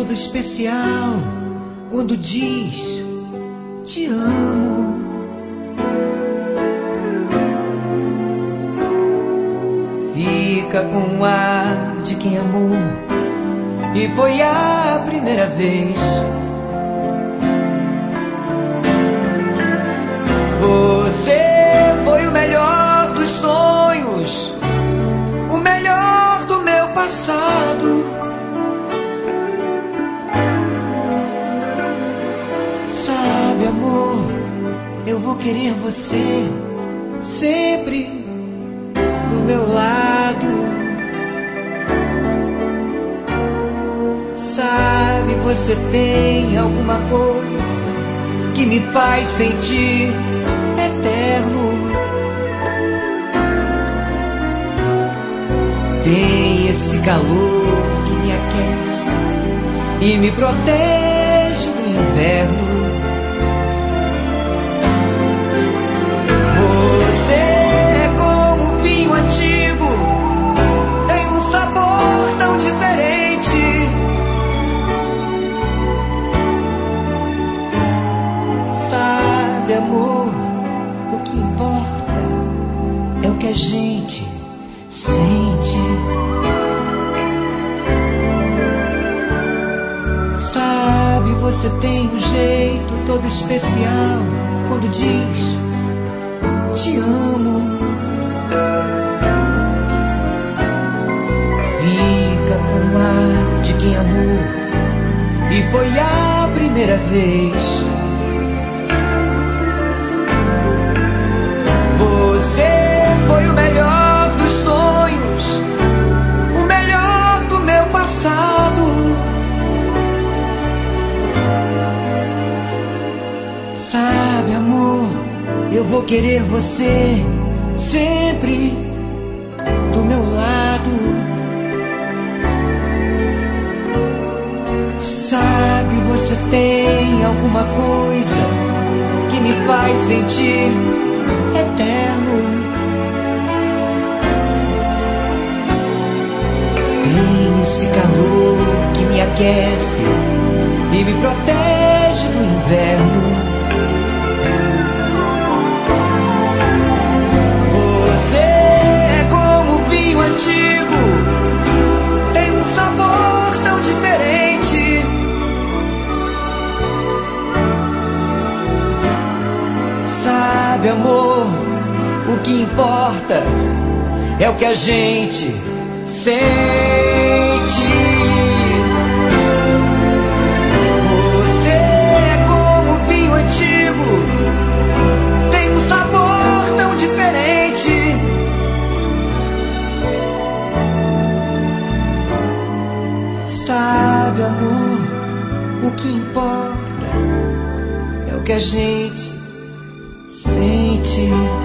todo especial quando diz te amo. Fica com o ar de quem amou e foi a primeira vez. Você foi o melhor dos sonhos, o melhor do meu passado. Sabe, amor, eu vou querer você sempre do meu lado. Sabe, você tem alguma coisa que me faz sentir eterno. Tem esse calor que me aquece e me protege do inverno. Você é como o vinho antigo, tem um sabor tão diferente. Sabe, amor, o que importa é o que a gente sente. Sabe, você tem um jeito todo especial quando diz te amo. Fica com o ar de quem amou e foi a primeira vez. Você foi o melhor dos sonhos, o melhor do meu passado. Sabe, amor, eu vou querer você sempre do meu lado. Sabe, você tem alguma coisa que me faz sentir eterno. Tem esse calor que me aquece e me protege do inverno. Você é como o vinho antigo, tem um sabor tão diferente. Sabe, amor, o que importa é o que a gente sente. Você é como o vinho antigo, tem um sabor tão diferente. Sabe, amor, o que importa é o que a gente sente.